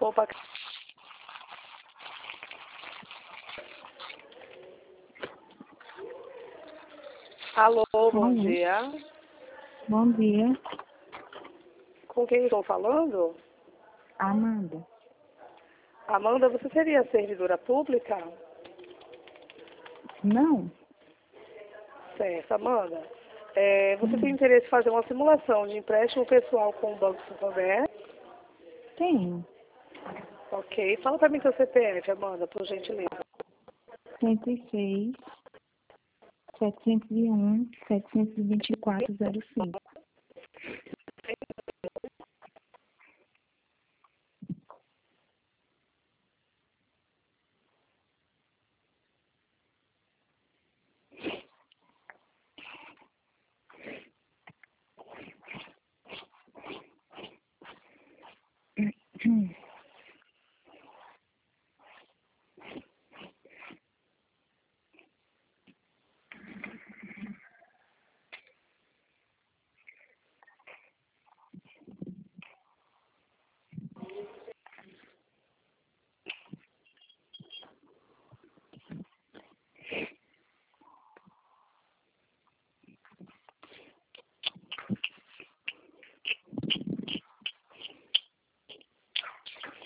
Opa. Alô, bom dia. Bom dia. Com quem estou falando? Amanda. Amanda, você seria servidora pública? Não? Certo, Amanda. Você tem interesse em fazer uma simulação de empréstimo pessoal com o Banco Santander? Tenho. Ok. Fala para mim seu CPF, Amanda, por gentileza. 106, 701, 724, 05.